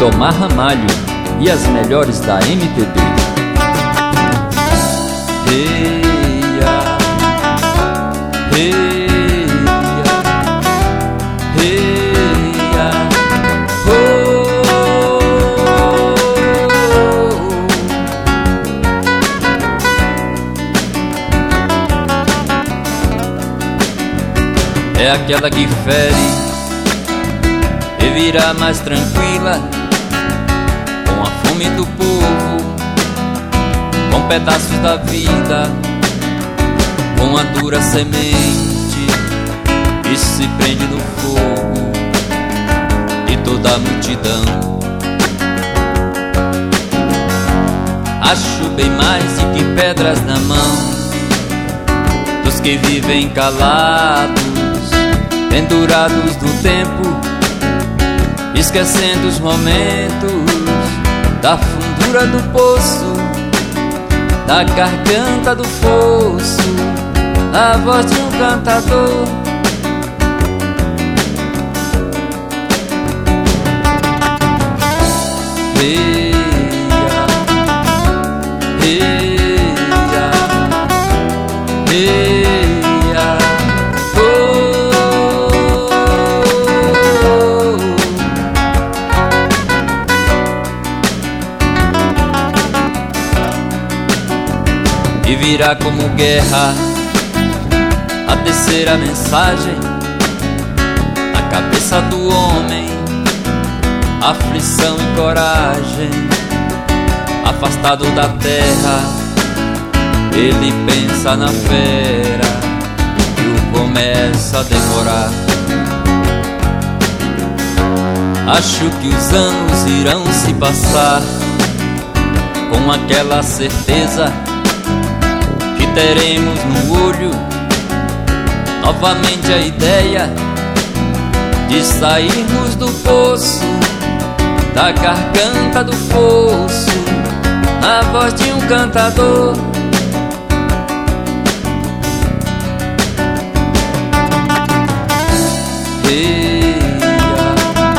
Omar Ramalho e as melhores da MPB. Reia, reia, reia, oh. É aquela que fere e vira mais tranquila, com a fome do povo, com pedaços da vida, com a dura semente que se prende no fogo de toda a multidão. Acho bem mais do que pedras na mão dos que vivem calados, pendurados no tempo, esquecendo os momentos da fundura do poço, da garganta do fosso, a voz de um cantador. Reia, reia, reia, oh. E virá como guerra a terceira mensagem na cabeça do homem, aflição e coragem. Afastado da terra, ele pensa na fera e o começa a devorar. Acho que os anos irão se passar com aquela certeza que teremos no olho novamente a ideia de sairmos do poço, da garganta do fosso, na voz de um cantador. Reia,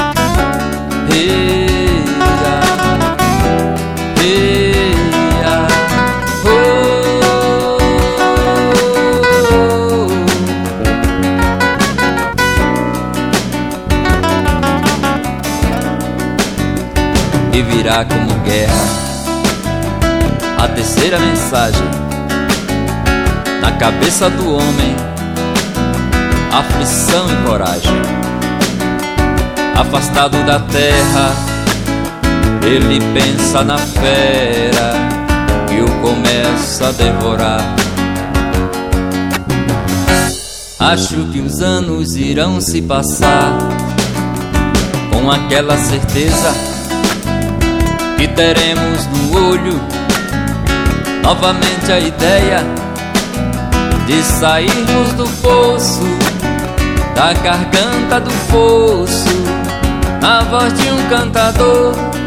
reia, reia, oh. E virá como guerra a terceira mensagem na cabeça do homem, aflição e coragem. Afastado da terra, ele pensa na fera e o começa a devorar. Acho que os anos irão se passar com aquela certeza que teremos no olho novamente a ideia de sairmos do poço, da garganta do fosso, na voz de um cantador.